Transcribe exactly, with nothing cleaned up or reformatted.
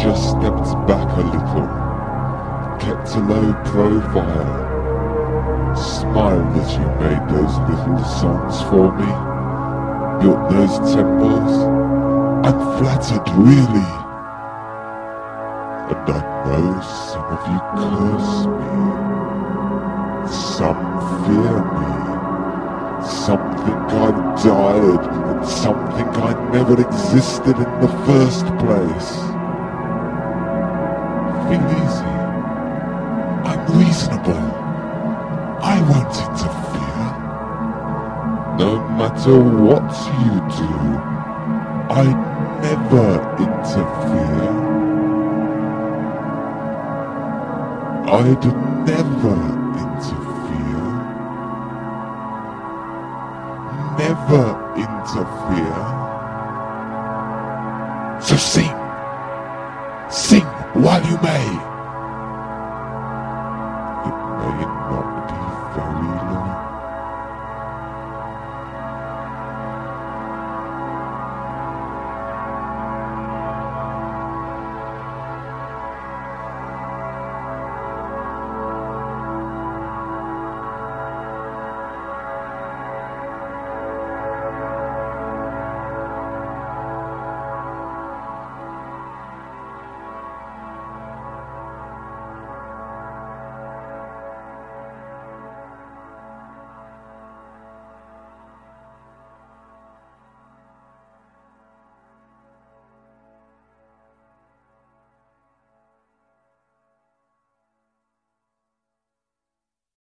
just stepped back a little, kept a low profile, smiled as you made those little songs for me, built those temples. I'm flattered, really. And I know some of you curse me, some fear me, some think I died, and some think I never existed in the first place. Feel easy. I'm reasonable. I won't interfere. No matter what you do, I never interfere. I'd never interfere. Never interfere. So sing, sing while you may.